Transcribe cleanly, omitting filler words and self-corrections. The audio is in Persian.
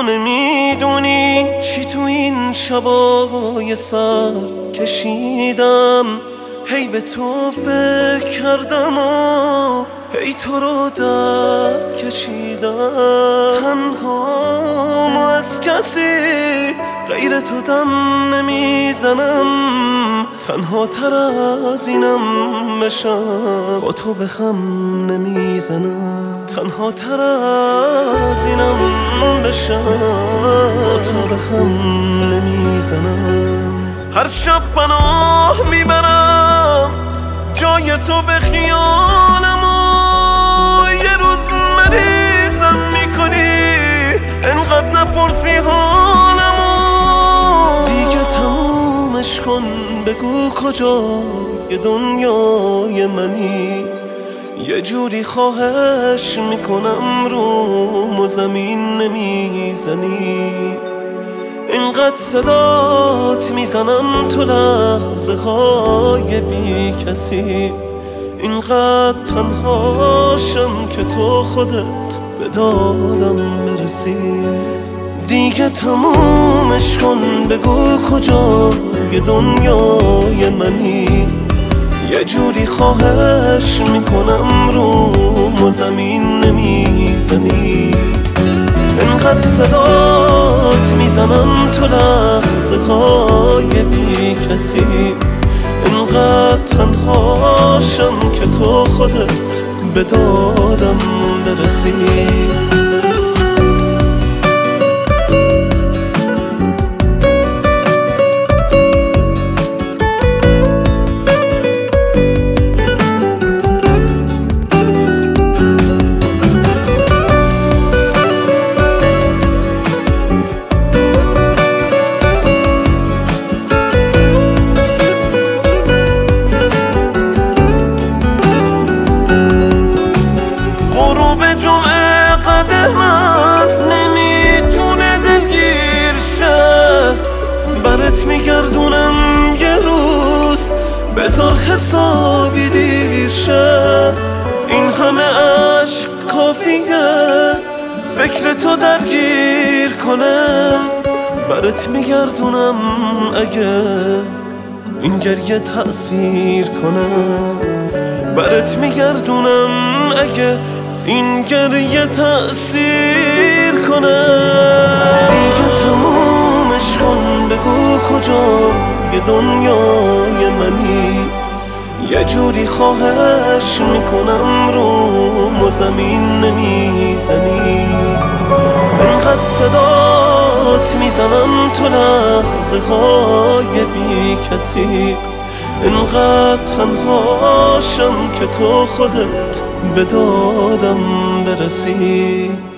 تو نمیدونی چی تو این شبای سرد کشیدم. هی به تو فکر کردم و هی تو رو درد کشیدم. تنها از کسی غیر تو دم نمیزنم. تنها تر از اینم بشم با تو به هم نمیزنم. تنها تر از اینم بشم با تو به هم نمیزنم. هر شب پناه میبرم جای تو به خیالم و یه روز مریضم میکنی انقدر نپرسی حالم و دیگه تمومش کن. بگو کجای دنیای منی؟ یه جوری خواهش میکنم روم و زمین نمیزنی. اینقدر صدات میزنم تو لحظه های بی کسی. اینقدر تنهاشم که تو خودت به دادم برسی. دیگه تمومش کن. بگو کجای دنیای منی؟ یه جوری خواهش میکنم روم و زمین نمیزنی. اینقدر صدات میزنم تو لحظه های بی کسی. اینقدر تنهاشم که تو خودت به دادم برسی. جمعه قدمم نمیتونه دلگیر شه. برات میگردونم یه روز بذار حسابی دیر شه. این همه عشق کافیه فکر تو درگیر کنه. برات میگردونم اگه این گریه تأثیر کنه. برات میگردونم اگه این گریه تأثیر کنه. دیگه تمومش کن. بگو کجای دنیای منی؟ یه جوری خواهش میکنم روم و زمین نمیزنی. اینقدر صدات میزنم تو لحظه های بی کسی. اینقدر تنهاشم که تو خودت به دادم برسی.